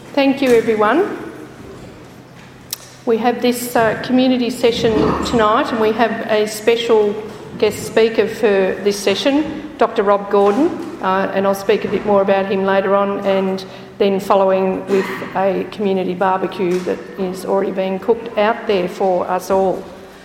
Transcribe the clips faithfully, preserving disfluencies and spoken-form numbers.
Thank you, everyone. We have this uh, community session tonight, and we have a special guest speaker for this session, Doctor Rob Gordon, uh, and I'll speak a bit more about him later on, and then following with a community barbecue that is already being cooked out there for us all.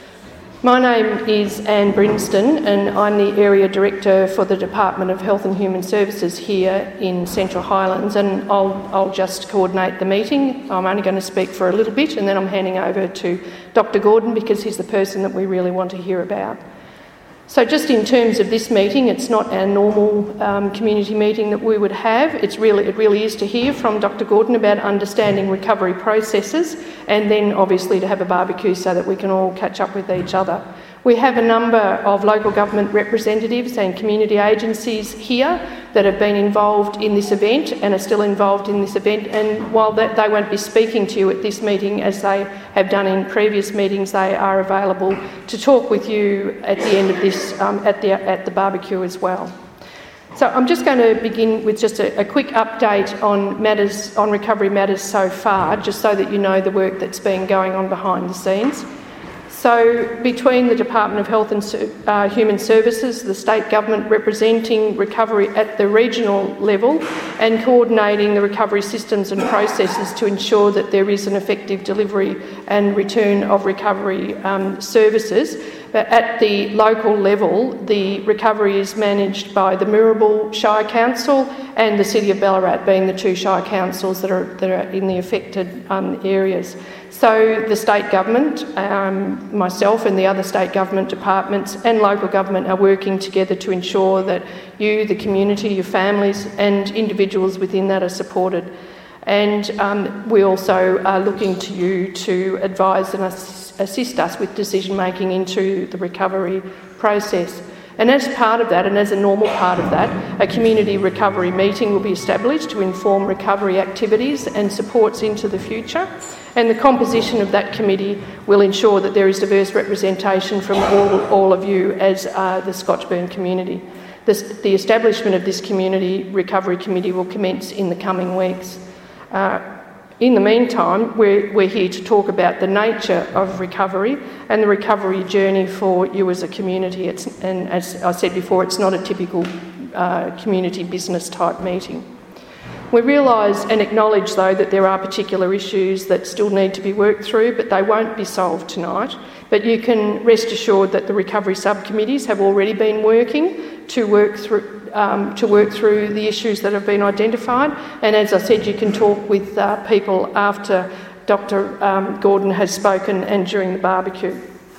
My name is Anne Brinsden, and I'm the Area Director for the Department of Health and Human Services here in Central Highlands, and I'll, I'll just coordinate the meeting. I'm only going to speak for a little bit, and then I'm handing over to Doctor Gordon because he's the person that we really want to hear about. So just in terms of this meeting, it's not our normal um, community meeting that we would have. It's really, it really is to hear from Doctor Gordon about understanding recovery processes, and then obviously to have a barbecue so that we can all catch up with each other. We have a number of local government representatives and community agencies here that have been involved in this event and are still involved in this event, and while that they won't be speaking to you at this meeting as they have done in previous meetings, they are available to talk with you at the end of this, um, at the at the barbecue as well. So I'm just going to begin with just a, a quick update on matters, on recovery matters so far, just so that you know the work that's been going on behind the scenes. So between the Department of Health and uh, Human Services, the state government representing recovery at the regional level and coordinating the recovery systems and processes to ensure that there is an effective delivery and return of recovery um, services. But at the local level, the recovery is managed by the Mirrabul Shire Council and the City of Ballarat, being the two Shire councils that are, that are in the affected um, areas. So the state government, um, myself and the other state government departments and local government are working together to ensure that you, the community, your families and individuals within that are supported. And um, we also are looking to you to advise and assist, assist us with decision making into the recovery process. And as part of that, and as a normal part of that, a community recovery meeting will be established to inform recovery activities and supports into the future. And the composition of that committee will ensure that there is diverse representation from all, all of you as uh, the Scotchburn community. This, the establishment of this community recovery committee will commence in the coming weeks. Uh, in the meantime, we're, we're here to talk about the nature of recovery and the recovery journey for you as a community. It's, and as I said before, it's not a typical uh, community business type meeting. We realise and acknowledge, though, that there are particular issues that still need to be worked through, but they won't be solved tonight. But you can rest assured that the recovery subcommittees have already been working to work through um, to work through the issues that have been identified. And as I said, you can talk with uh, people after Doctor Um, Gordon has spoken and during the barbecue.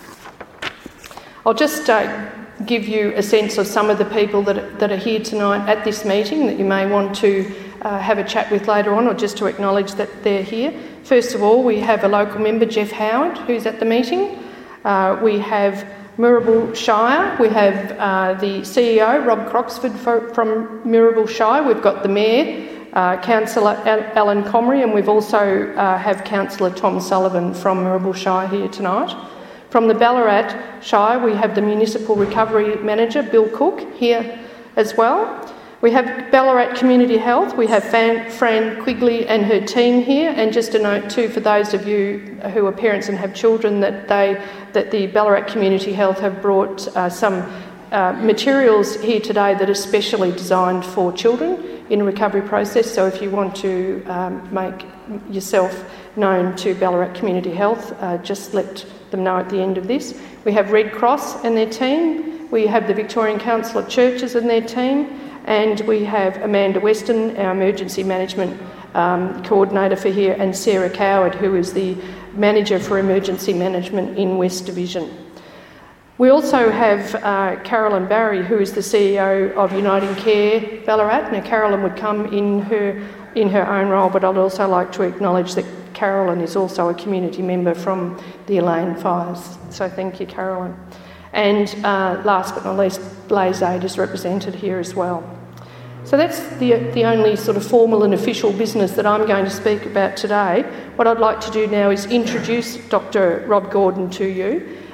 I'll just uh, give you a sense of some of the people that, that are here tonight at this meeting that you may want to uh, have a chat with later on, or just to acknowledge that they're here. First of all, we have a local member, Jeff Howard, who's at the meeting. Uh, we have Mirrabul Shire. We have uh, the C E O, Rob Croxford, for, from Mirrabul Shire. We've got the Mayor, uh, Councillor Alan Comrie, and we've also uh, have Councillor Tom Sullivan from Mirrabul Shire here tonight. From the Ballarat Shire, we have the Municipal Recovery Manager, Bill Cook, here as well. We have Ballarat Community Health. We have Fan, Fran Quigley and her team here. And just a note too, for those of you who are parents and have children, that they that the Ballarat Community Health have brought uh, some uh, materials here today that are specially designed for children in a recovery process. So if you want to um, make yourself known to Ballarat Community Health, uh, just let them know at the end of this. We have Red Cross and their team. We have the Victorian Council of Churches and their team. And we have Amanda Weston, our Emergency Management um, Coordinator for here, and Sarah Coward, who is the Manager for Emergency Management in West Division. We also have uh, Carolyn Barry, who is the C E O of Uniting Care Ballarat. Now, Carolyn would come in her, in her own role, but I'd also like to acknowledge that Carolyn is also a community member from the Elaine Fires. So thank you, Carolyn. And uh, last but not least, Blaze Aid is represented here as well. So that's the, the only sort of formal and official business that I'm going to speak about today. What I'd like to do now is introduce Doctor Rob Gordon to you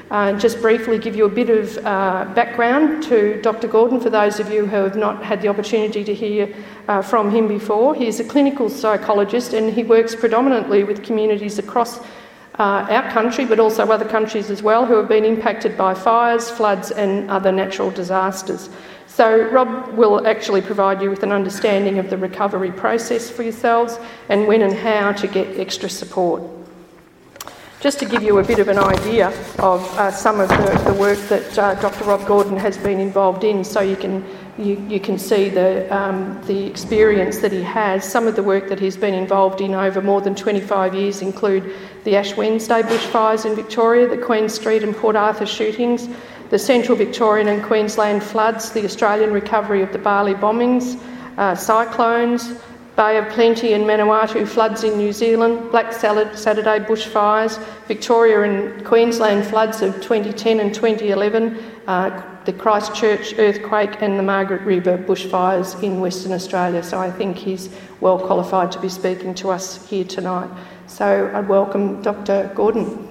Uh, just briefly give you a bit of uh, background to Doctor Gordon for those of you who have not had the opportunity to hear uh, from him before. He is a clinical psychologist and he works predominantly with communities across uh, our country, but also other countries as well, who have been impacted by fires, floods and other natural disasters. So Rob will actually provide you with an understanding of the recovery process for yourselves and when and how to get extra support. Just to give you a bit of an idea of uh, some of the, the work that uh, Doctor Rob Gordon has been involved in, so you can you, you can see the um, the experience that he has. Some of the work that he's been involved in over more than twenty-five years include the Ash Wednesday bushfires in Victoria, the Queen Street and Port Arthur shootings, the Central Victorian and Queensland floods, the Australian recovery of the Bali bombings, uh, cyclones, Bay of Plenty and Manawatu floods in New Zealand, Black Saturday bushfires, Victoria and Queensland floods of twenty ten and twenty eleven, uh, the Christchurch earthquake and the Margaret River bushfires in Western Australia. So I think he's well qualified to be speaking to us here tonight. So I welcome Doctor Gordon.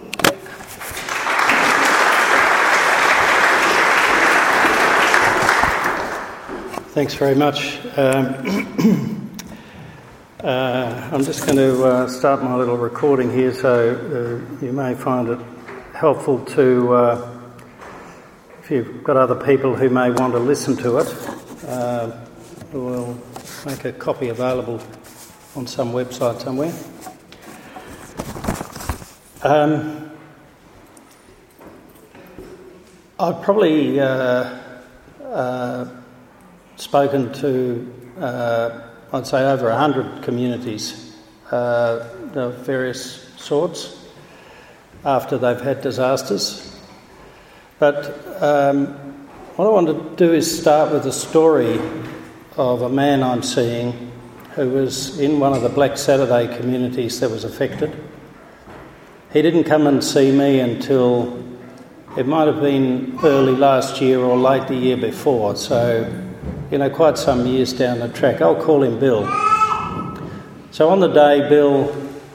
Thanks very much. Um, Uh, I'm just going to uh, start my little recording here, so uh, you may find it helpful to, uh, if you've got other people who may want to listen to it, uh, we'll make a copy available on some website somewhere. Um, I've probably uh, uh, spoken to uh, I'd say over a hundred communities uh, of various sorts after they've had disasters. But um, what I want to do is start with a story of a man I'm seeing who was in one of the Black Saturday communities that was affected. He didn't come and see me until it might have been early last year or late the year before, so you know, quite some years down the track. I'll call him Bill. So on the day, Bill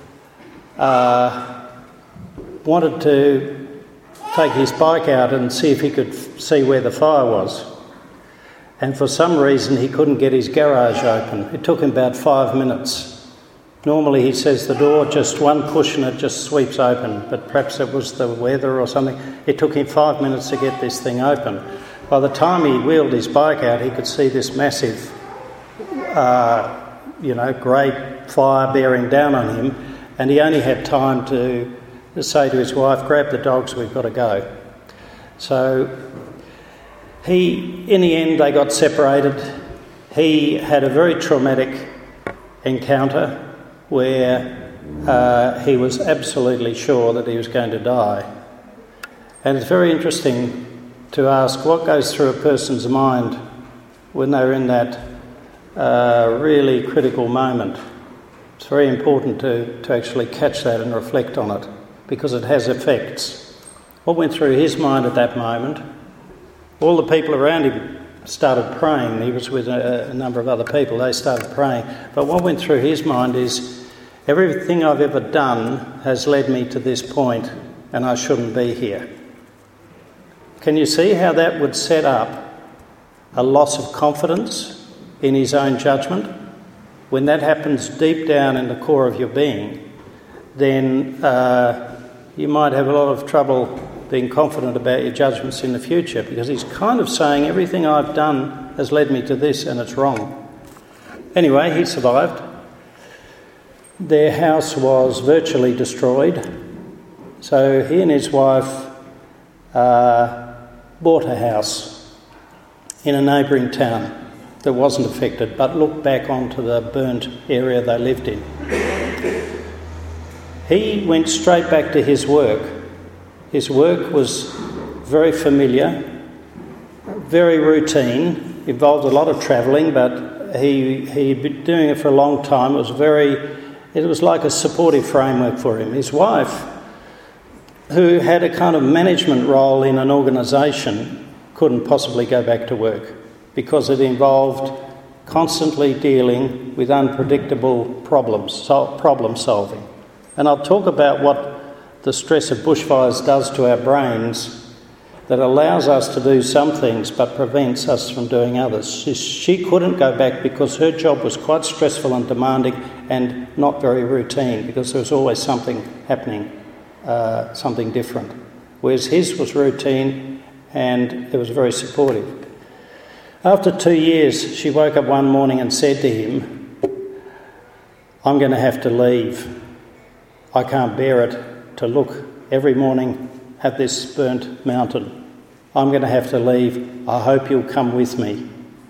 uh, wanted to take his bike out and see if he could f- see where the fire was. And for some reason, he couldn't get his garage open. It took him about five minutes. Normally, he says the door, just one push and it just sweeps open, but perhaps it was the weather or something. It took him five minutes to get this thing open. By the time he wheeled his bike out, he could see this massive, uh, you know, grey fire bearing down on him, and he only had time to, to say to his wife, "Grab the dogs, we've got to go." So he, in the end, they got separated. He had a very traumatic encounter where uh, he was absolutely sure that he was going to die. And it's very interesting to ask what goes through a person's mind when they're in that uh, really critical moment. It's very important to, to actually catch that and reflect on it because it has effects. What went through his mind at that moment? All the people around him started praying. He was with a, a number of other people. They started praying. But what went through his mind is, everything I've ever done has led me to this point and I shouldn't be here. Can you see how that would set up a loss of confidence in his own judgment? When that happens deep down in the core of your being, then uh, you might have a lot of trouble being confident about your judgments in the future, because he's kind of saying everything I've done has led me to this and it's wrong. Anyway, he survived. Their house was virtually destroyed. So he and his wife uh, bought a house in a neighbouring town that wasn't affected, but looked back onto the burnt area they lived in. He went straight back to his work. His work was very familiar, very routine, involved a lot of travelling, but he he'd been doing it for a long time. It was very, it was like a supportive framework for him. His wife, who had a kind of management role in an organisation, couldn't possibly go back to work because it involved constantly dealing with unpredictable problems, so problem solving. And I'll talk about what the stress of bushfires does to our brains that allows us to do some things but prevents us from doing others. She, she couldn't go back because her job was quite stressful and demanding and not very routine, because there was always something happening, uh, something different. Whereas his was routine and it was very supportive. After two years, she woke up one morning and said to him, "I'm going to have to leave. I can't bear it to look every morning at this burnt mountain. I'm going to have to leave. I hope you'll come with me."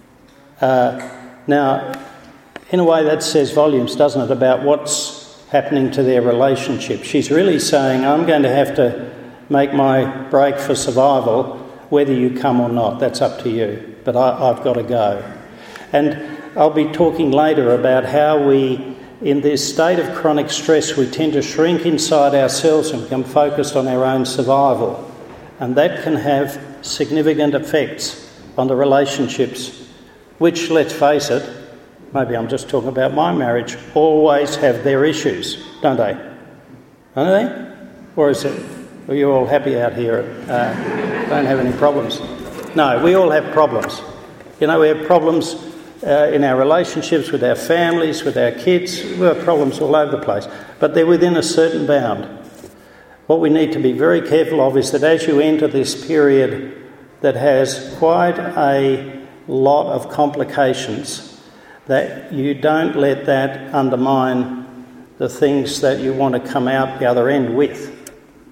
Uh, now, in a way that says volumes, doesn't it, about what's happening to their relationship. She's really saying, I'm going to have to make my break for survival, whether you come or not. That's up to you. But I, I've got to go. And I'll be talking later about how we, in this state of chronic stress, we tend to shrink inside ourselves and become focused on our own survival. And that can have significant effects on the relationships, which, let's face it, maybe I'm just talking about my marriage, always have their issues, don't they? Don't they? Or is it, are you all happy out here? Uh, don't have any problems? No, we all have problems. You know, we have problems uh, in our relationships, with our families, with our kids. We have problems all over the place. But they're within a certain bound. What we need to be very careful of is that as you enter this period that has quite a lot of complications, that you don't let that undermine the things that you want to come out the other end with,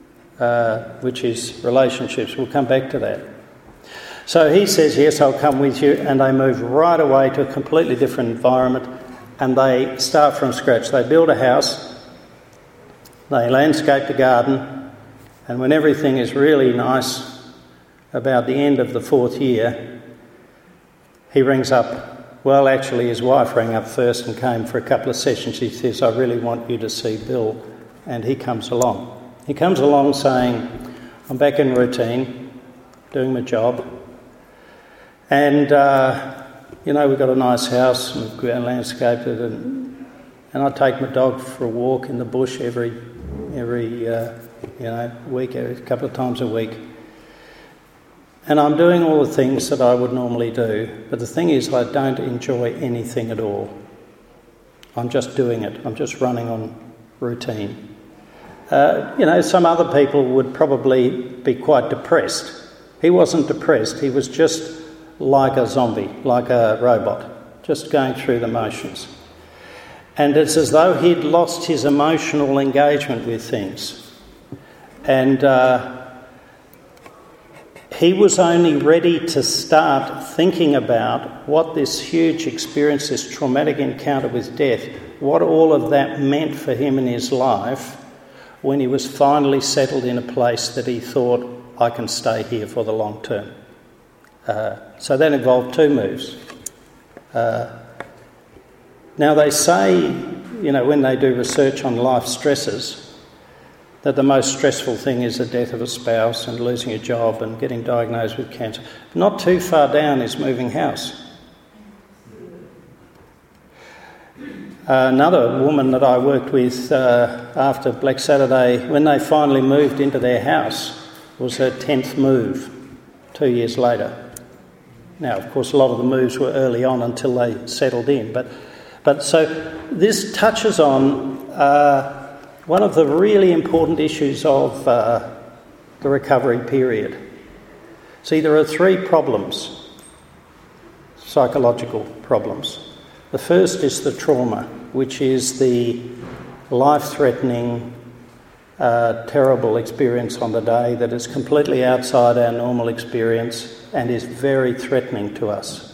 uh, which is relationships. We'll come back to that. So he says, yes, I'll come with you, and they move right away to a completely different environment, and they start from scratch. They build a house, they landscape the garden, and when everything is really nice, about the end of the fourth year, he rings up. Well, actually, his wife rang up first and came for a couple of sessions. She says, I really want you to see Bill, and he comes along. He comes along saying, I'm back in routine, doing my job. And, uh, you know, we've got a nice house, and we've landscaped it, and, and I take my dog for a walk in the bush every, every uh, you know, week, a couple of times a week. And I'm doing all the things that I would normally do, but the thing is I don't enjoy anything at all. I'm just doing it. I'm just running on routine. Uh, you know, some other people would probably be quite depressed. He wasn't depressed. He was just like a zombie, like a robot, just going through the motions. And it's as though he'd lost his emotional engagement with things. And uh, he was only ready to start thinking about what this huge experience, this traumatic encounter with death, what all of that meant for him in his life when he was finally settled in a place that he thought, I can stay here for the long term. Uh, so that involved two moves. Uh, now they say, you know, when they do research on life stresses, that the most stressful thing is the death of a spouse and losing a job and getting diagnosed with cancer. Not too far down is moving house. Uh, another woman that I worked with uh, after Black Saturday, when they finally moved into their house, was her tenth move, two years later. Now, of course, a lot of the moves were early on until they settled in. But, but so this touches on uh, one of the really important issues of uh, the recovery period. See, there are three problems, psychological problems. The first is the trauma, which is the life-threatening, uh, terrible experience on the day that is completely outside our normal experience and is very threatening to us.